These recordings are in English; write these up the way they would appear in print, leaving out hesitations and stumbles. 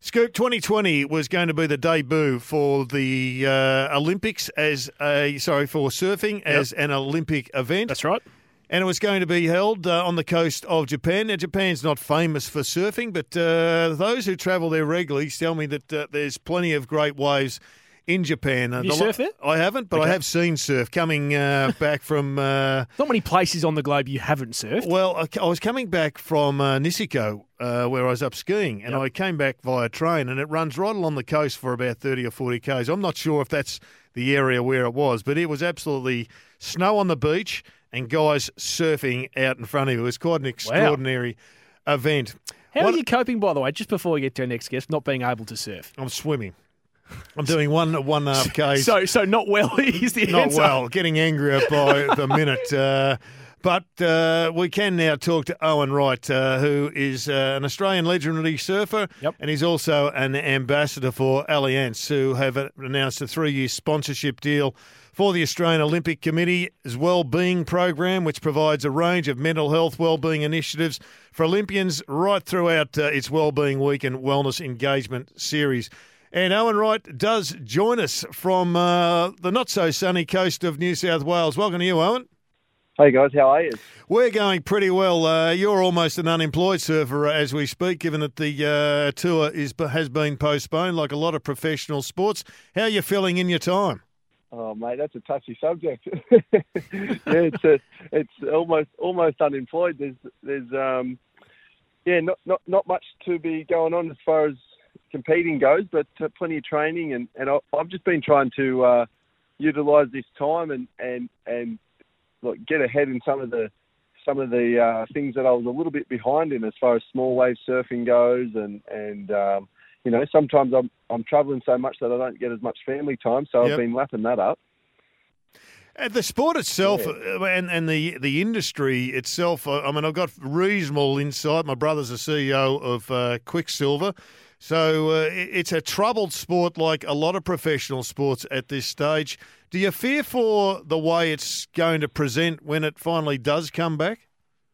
Scoop, 2020 was going to be the debut for the Olympics for surfing as an Olympic event. That's right. And it was going to be held on the coast of Japan. Now, Japan's not famous for surfing, but those who travel there regularly tell me that there's plenty of great waves in Japan. Have you surfed there? I haven't, but Okay. I have seen surf coming back from... Not many places on the globe you haven't surfed. Well, I was coming back from Niseko, where I was up skiing, and I came back via train, and it runs right along the coast for about 30 or 40 k's. I'm not sure if that's the area where it was, but it was absolutely snow on the beach and guys surfing out in front of you. It was quite an extraordinary event. How are you coping, by the way, just before we get to our next guest, not being able to surf? I'm swimming. I'm doing one and a half k's. So not well is the Not answer. well, getting angrier by the minute. But we can now talk to Owen Wright, who is an Australian legendary surfer, and he's also an ambassador for Allianz, who have announced a 3-year sponsorship deal for the Australian Olympic Committee's Wellbeing Program, which provides a range of mental health wellbeing initiatives for Olympians right throughout its Wellbeing Week and Wellness Engagement series. And Owen Wright does join us from the not-so-sunny coast of New South Wales. Welcome to you, Owen. Hey, guys. How are you? We're going pretty well. You're almost an unemployed surfer as we speak, given that the tour has been postponed, like a lot of professional sports. How are you feeling in your time? Oh, mate, that's a touchy subject. It's almost unemployed. There's not much to be going on as far as competing goes, but plenty of training, and I've just been trying to utilise this time and like get ahead in some of the things that I was a little bit behind in as far as small wave surfing goes, and sometimes I'm travelling so much that I don't get as much family time, so I've been lapping that up. The sport itself and the industry itself, I mean, I've got reasonable insight. My brother's the CEO of Quicksilver. So it's a troubled sport like a lot of professional sports at this stage. Do you fear for the way it's going to present when it finally does come back?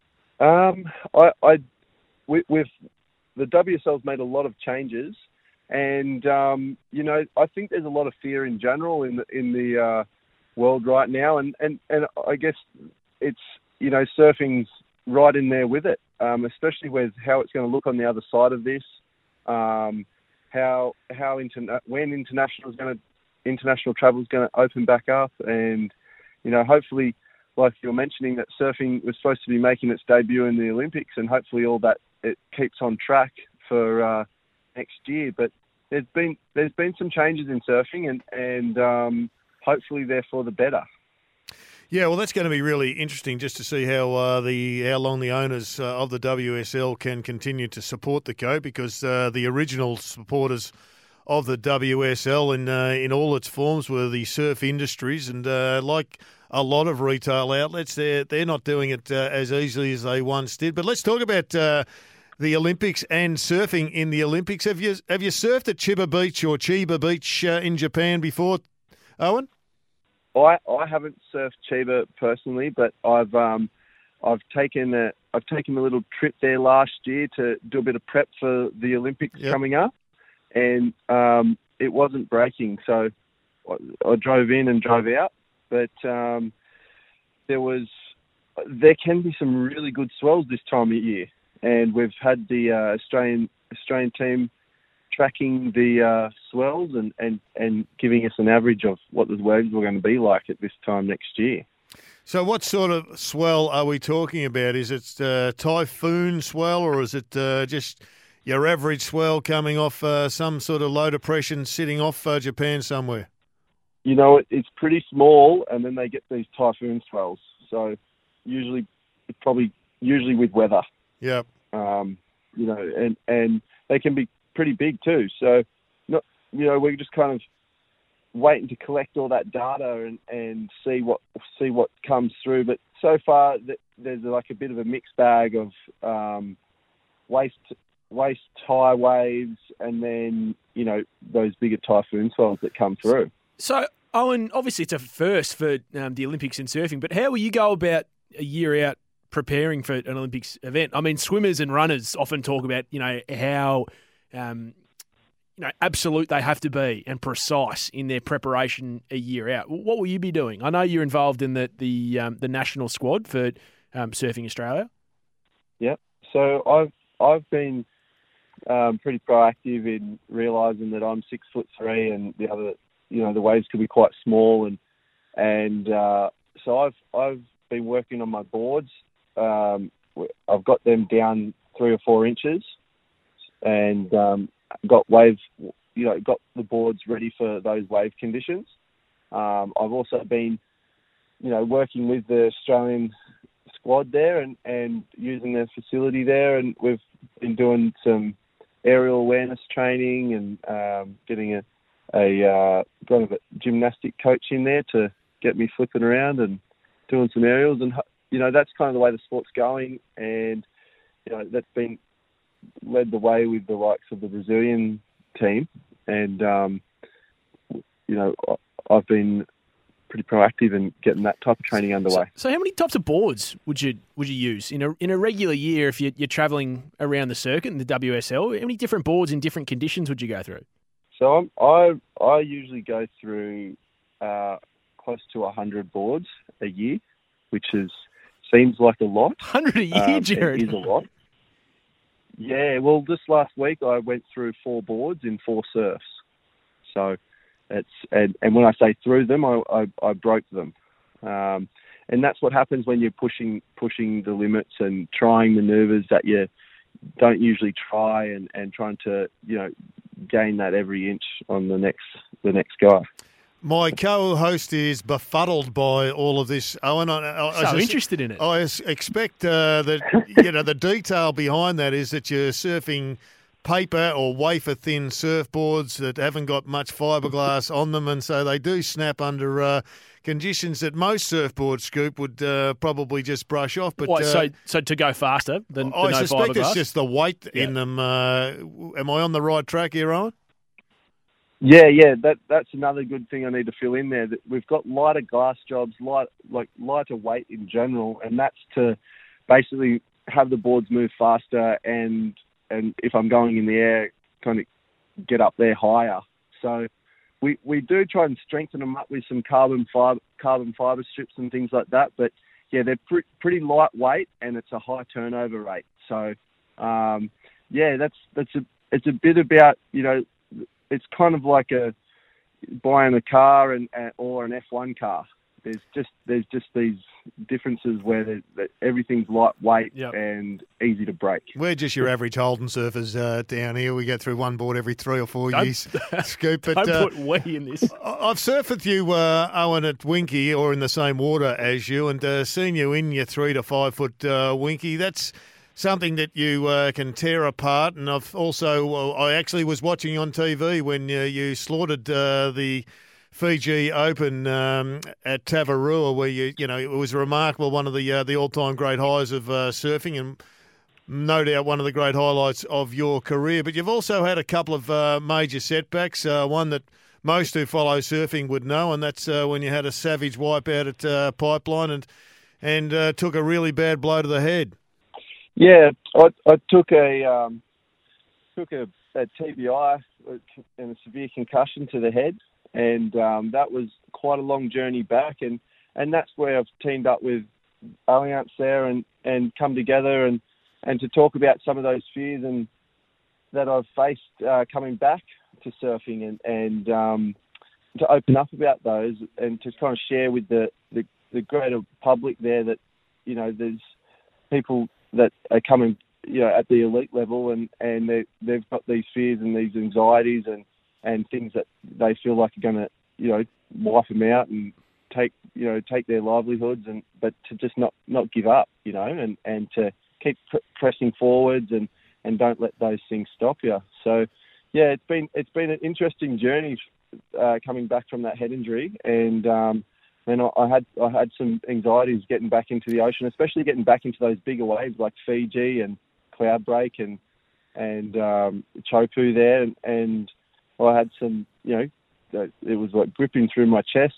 With the WSL's made a lot of changes, and I think there's a lot of fear in general in the world right now, and I guess it's surfing's right in there with it, especially with how it's going to look on the other side of this. When international travel is going to open back up, and hopefully, like you were mentioning, that surfing was supposed to be making its debut in the Olympics, and hopefully all that it keeps on track for next year. But there's been some changes in surfing, and hopefully they're for the better. Yeah, well, that's going to be really interesting just to see how long the owners of the WSL can continue to support the co, because the original supporters of the WSL in all its forms were the surf industries, and like a lot of retail outlets, they're not doing it as easily as they once did. But let's talk about the Olympics and surfing in the Olympics. Have you surfed at Chiba Beach or Chiba Beach in Japan before, Owen? I haven't surfed Chiba personally, but I've taken a little trip there last year to do a bit of prep for the Olympics coming up, and it wasn't breaking, so I drove in and drove out. But there can be some really good swells this time of year, and we've had the Australian team tracking the swells and giving us an average of what the waves were going to be like at this time next year. So what sort of swell are we talking about? Is it typhoon swell, or is it just your average swell coming off some sort of low depression sitting off Japan somewhere? It's pretty small, and then they get these typhoon swells. So usually with weather. Yeah. And they can be pretty big too. So, we're just kind of waiting to collect all that data and see what comes through. But so far, there's like a bit of a mixed bag of waist high waves, and then those bigger typhoon swells that come through. So, Owen, obviously it's a first for the Olympics in surfing, but how will you go about a year out preparing for an Olympics event? I mean, swimmers and runners often talk about how absolute they have to be and precise in their preparation a year out. What will you be doing? I know you're involved in the national squad for Surfing Australia. Yep. So I've been pretty proactive in realising that I'm 6'3" and the other, the waves can be quite small, and so I've been working on my boards. I've got them down 3 or 4 inches, and got the boards ready for those wave conditions. I've also been, working with the Australian squad there and using their facility there, and we've been doing some aerial awareness training and getting a gymnastic coach in there to get me flipping around and doing some aerials, and that's kind of the way the sport's going, and that's been led the way with the likes of the Brazilian team, and I've been pretty proactive in getting that type of training underway. So how many types of boards would you use in a regular year if you're travelling around the circuit in the WSL? How many different boards in different conditions would you go through? So I usually go through close to 100 boards a year, which seems like a lot. 100 a year, Jared? It is a lot. Yeah, well, just last week I went through 4 boards in 4 surfs. So and when I say through them, I broke them. And that's what happens when you're pushing the limits and trying manoeuvres that you don't usually try, and trying to gain that every inch on the next guy. My co-host is befuddled by all of this, Owen. Interested in it. I expect that the detail behind that is that you're surfing paper or wafer-thin surfboards that haven't got much fiberglass on them, and so they do snap under conditions that most surfboard scoop would probably just brush off. But so to go faster than I no suspect fiberglass? It's just the weight in them. Am I on the right track here, Owen? Yeah, that's another good thing I need to fill in there. That we've got lighter glass jobs, lighter weight in general, and that's to basically have the boards move faster, and if I'm going in the air, kind of get up there higher. So we do try and strengthen them up with some carbon fiber strips and things like that. But yeah, they're pretty lightweight, and it's a high turnover rate. So it's a bit about it's kind of like buying a car or an F1 car. There's just these differences where everything's lightweight and easy to break. We're just your average Holden surfers down here. We get through one board every 3 or 4 years. Scoop. But, don't put we in this. I've surfed with you, Owen, at Winky, or in the same water as you, and seen you in your 3 to 5 foot Winky. That's something that you can tear apart. And I've also, I actually was watching on TV when you slaughtered the Fiji Open at Tavarua, where it was remarkable, one of the all-time great highs of surfing, and no doubt one of the great highlights of your career. But you've also had a couple of major setbacks, one that most who follow surfing would know, and that's when you had a savage wipeout at Pipeline and took a really bad blow to the head. Yeah, I took a TBI and a severe concussion to the head, and that was quite a long journey back, and that's where I've teamed up with Allianz there and come together and to talk about some of those fears and that I've faced coming back to surfing, and to open up about those and to kind of share with the greater public there that there's people that are coming at the elite level, and they've got these fears and these anxieties and things that they feel like are going to wipe them out and take their livelihoods, but to just not give up, and to keep pressing forwards and don't let those things stop you. So yeah, it's been an interesting journey coming back from that head injury, and I had some anxieties getting back into the ocean, especially getting back into those bigger waves like Fiji and Cloudbreak and Chopu there, and I had some, it was like gripping through my chest,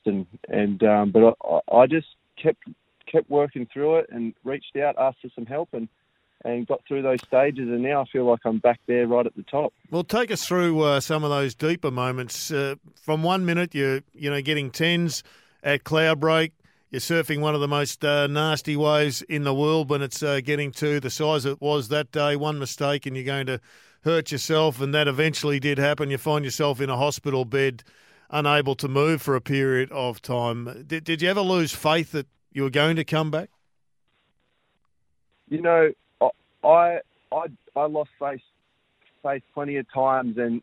but I just kept working through it and reached out, asked for some help, and and got through those stages, and now I feel like I'm back there right at the top. Well, take us through some of those deeper moments. From 1 minute, you're getting tens at Cloudbreak. You're surfing one of the most nasty waves in the world when it's getting to the size it was that day. One mistake and you're going to hurt yourself, and that eventually did happen. You find yourself in a hospital bed, unable to move for a period of time. Did you ever lose faith that you were going to come back? I lost faith plenty of times, and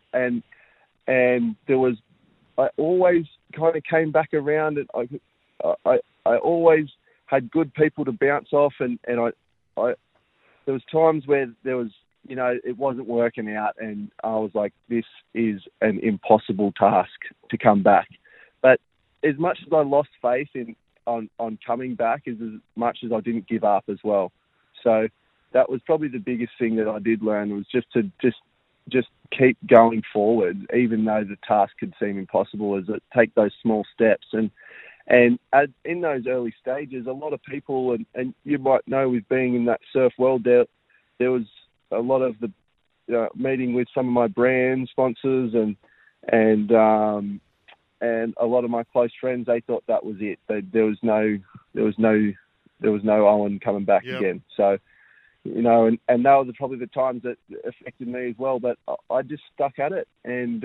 there was, I always kind of came back around, and I always had good people to bounce off, and I there was times where there was, it wasn't working out, and I was like, this is an impossible task to come back. But as much as I lost faith on coming back, as much as I didn't give up as well. So that was probably the biggest thing that I did learn, was just to keep going forward, even though the task could seem impossible, is to take those small steps. And in those early stages, a lot of people, and you might know, with being in that surf world, there was a lot of the meeting with some of my brand sponsors and a lot of my close friends. They thought that was it. There was no Owen coming back again. So, and that was probably the times that affected me as well. But I just stuck at it, and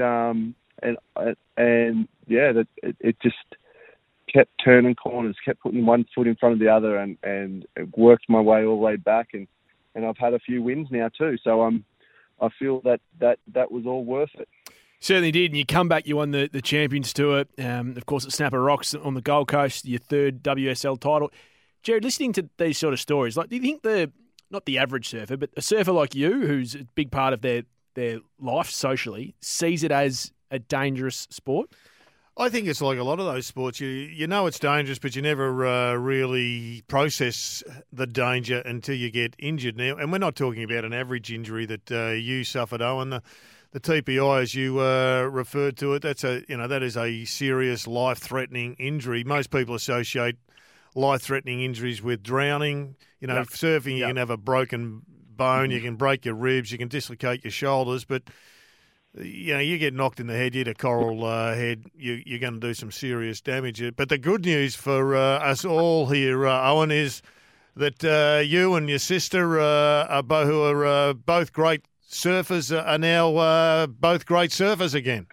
it just kept turning corners, kept putting one foot in front of the other, and worked my way all the way back, and I've had a few wins now too. So I feel that was all worth it. Certainly did, and you come back, you won the Champions Tour, of course at Snapper Rocks on the Gold Coast, your third WSL title. Jared, listening to these sort of stories, do you think not the average surfer, but a surfer like you, who's a big part of their life socially, sees it as a dangerous sport? I think it's like a lot of those sports. You know it's dangerous, but you never really process the danger until you get injured. Now, and we're not talking about an average injury that you suffered, Owen. The TPI, as you referred to it, that is a serious, life-threatening injury. Most people associate life-threatening injuries with drowning. Surfing, you can have a broken bone, you can break your ribs, you can dislocate your shoulders, but you get knocked in the head, you hit a coral head, you're going to do some serious damage. But the good news for us all here, Owen, is that you and your sister, who are both great surfers, are now both great surfers again.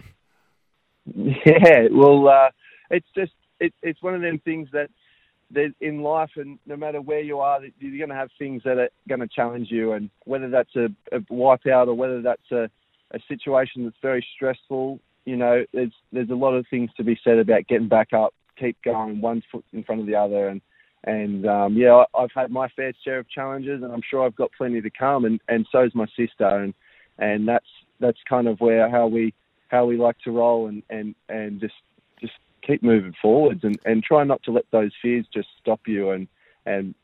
Yeah, well, it's one of them things that in life, and no matter where you are, you're going to have things that are going to challenge you, and whether that's a wipeout or whether that's a situation that's very stressful, there's a lot of things to be said about getting back up, keep going, one foot in front of the other, and I've had my fair share of challenges, and I'm sure I've got plenty to come, and so's my sister, and that's kind of how we like to roll, and just keep moving forwards, and try not to let those fears just stop you, and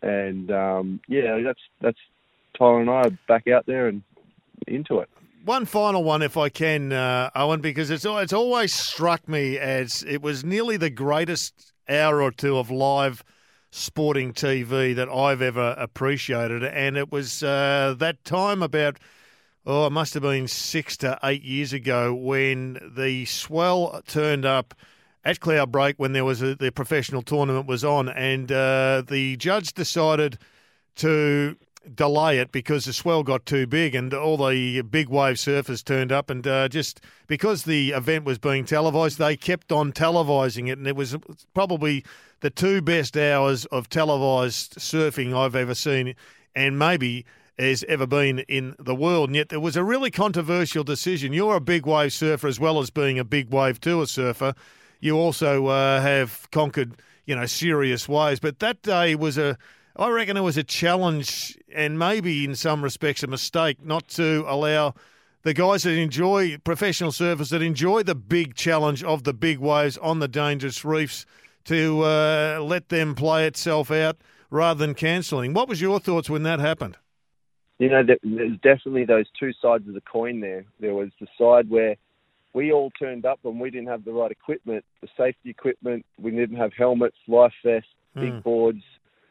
that's Tyler and I are back out there and into it. One final one, if I can, Owen, because it's always struck me as it was nearly the greatest hour or two of live sporting TV that I've ever appreciated, and it was that time about, it must have been 6 to 8 years ago, when the swell turned up at Cloudbreak when there was the professional tournament was on, and the judge decided to delay it because the swell got too big and all the big wave surfers turned up, and just because the event was being televised, they kept on televising it, and it was probably the two best hours of televised surfing I've ever seen, and maybe has ever been in the world. And yet there was a really controversial decision. You're a big wave surfer as well as being a big wave tour surfer. You also have conquered, serious waves, but that day I reckon it was a challenge, and maybe in some respects a mistake, not to allow the guys that enjoy, professional surfers that enjoy the big challenge of the big waves on the dangerous reefs, to let them play itself out rather than cancelling. What was your thoughts when that happened? There's definitely those two sides of the coin there. There was the side where we all turned up and we didn't have the right equipment, the safety equipment. We didn't have helmets, life vests, big boards.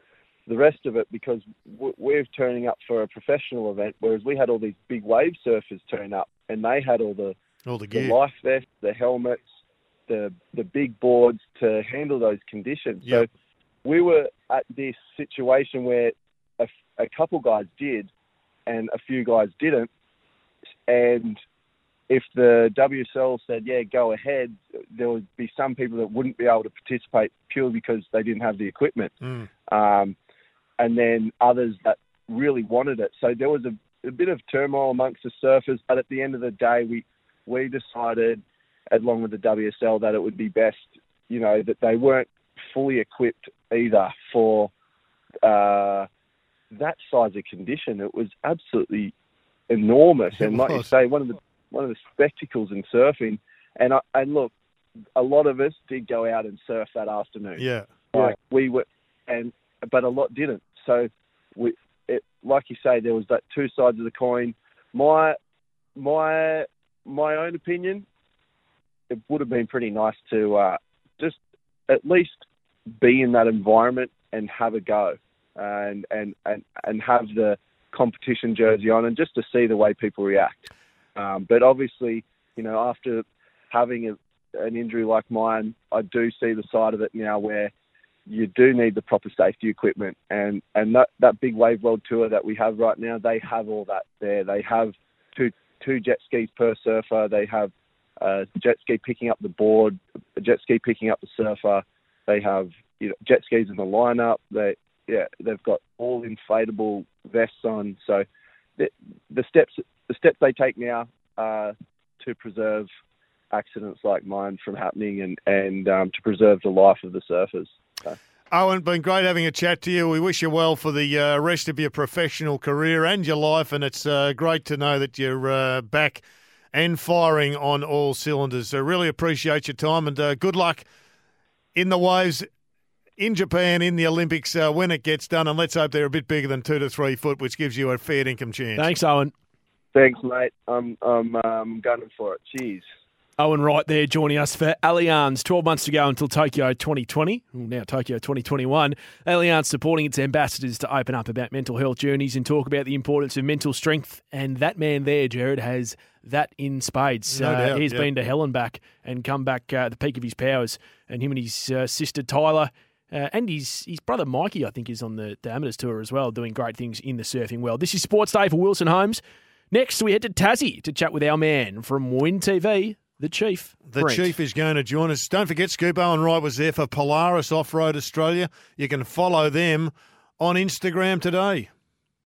the rest of it, because we're turning up for a professional event, whereas we had all these big wave surfers turn up, and they had all the gear, the life vests, the helmets, the big boards to handle those conditions. Yep. So we were at this situation where a couple guys did and a few guys didn't. And if the WSL said, yeah, go ahead, there would be some people that wouldn't be able to participate purely because they didn't have the equipment. And then others that really wanted it. So there was a bit of turmoil amongst the surfers, but at the end of the day, we decided, along with the WSL, that it would be best, that they weren't fully equipped either for that size of condition. It was absolutely enormous, and like you say, one of the spectacles in surfing. And look, a lot of us did go out and surf that afternoon. Yeah, we were, but a lot didn't. So like you say, there was that two sides of the coin. My own opinion, it would have been pretty nice to just at least be in that environment and have a go, and have the competition jersey on, and just to see the way people react. But obviously, after having an injury like mine, I do see the side of it now where you do need the proper safety equipment, and that big Wave World Tour that we have right now, they have all that there. They have two jet skis per surfer. They have a jet ski picking up the board, a jet ski picking up the surfer. They have jet skis in the lineup. They've got all inflatable vests on. So the steps they take now are to preserve accidents like mine from happening, and to preserve the life of the surfers. So. Owen, been great having a chat to you. We wish you well for the rest of your professional career and your life, and it's great to know that you're back and firing on all cylinders. So really appreciate your time, and good luck in the waves in Japan in the Olympics when it gets done, and let's hope they're a bit bigger than 2 to 3 foot, which gives you a fair income chance. Thanks, Owen. Thanks, mate. I'm gunning for it. Cheers. Owen Wright there joining us for Allianz. 12 months to go until Tokyo 2020. Now Tokyo 2021. Allianz supporting its ambassadors to open up about mental health journeys and talk about the importance of mental strength. And that man there, Jared, has that in spades. No doubt, he's been to hell and back and come back at the peak of his powers. And him and his sister Tyler and his brother Mikey, I think, is on the Amateurs Tour as well, doing great things in the surfing world. This is Sports Day for Wilson Homes. Next, we head to Tassie to chat with our man from Win TV, the Chief. The Brent. Chief is going to join us. Don't forget, Scoop, Owen Wright was there for Polaris Off-Road Australia. You can follow them on Instagram today.